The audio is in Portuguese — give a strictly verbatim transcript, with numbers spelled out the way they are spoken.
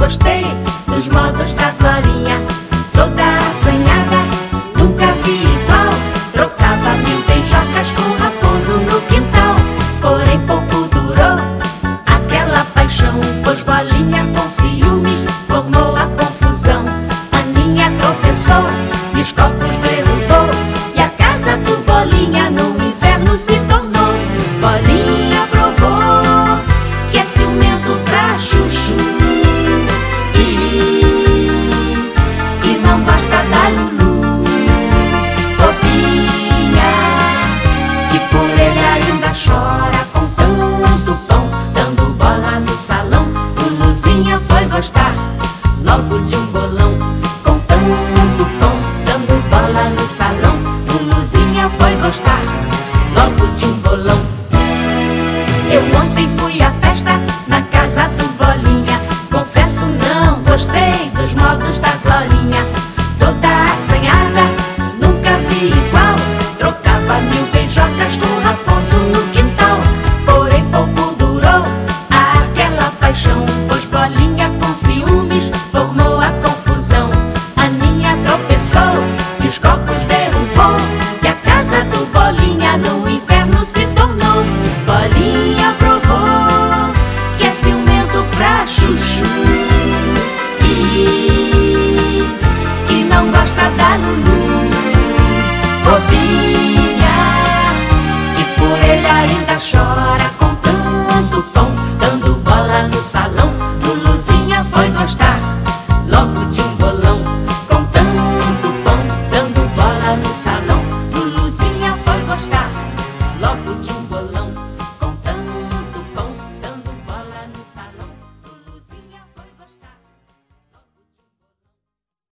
gostei dos modos da Glorinha. Toda assanhada, nunca vi igual. Trocava mil beijocas com o raposo no quintal. Porém pouco durou aquela paixão, pois Bolinha com ciúmes formou a confusão. Aninha tropeçou e os copos derrubou, e a casa do Bolinha no inferno se tornou. Bolinha provou que é ciumento pra chuchu e, e não gosta da Lulu. Bobinha, que por ele ainda chora com tanto pão, dando bola no salão. Luluzinha foi gostar logo de um bolão, com tanto pão, dando bola no salão. Luluzinha foi gostar logo de um bolão. Eu ontem fui à festa na casa do Bolinha. Confesso, não gostei dos modos da Glorinha. Toda assanhada, nunca vi igual. Trocava mil beijocas com o raposo no quintal. Porém pouco durou aquela paixão, pois Bolinha com ciúmes formou a confusão. Aninha tropeçou e os copos derrubou, e a casa do Bolinha no inferno se tornou. Bolinha provou que é ciumento pra chuchu e, e não gosta da Lulu. Bobinha, que por ele ainda chora com tanto pão, dando bola no salão. Luluzinha foi gostar logo de um bolão, com tanto pão, dando bola no salão. Luluzinha foi gostar logo de um bolão.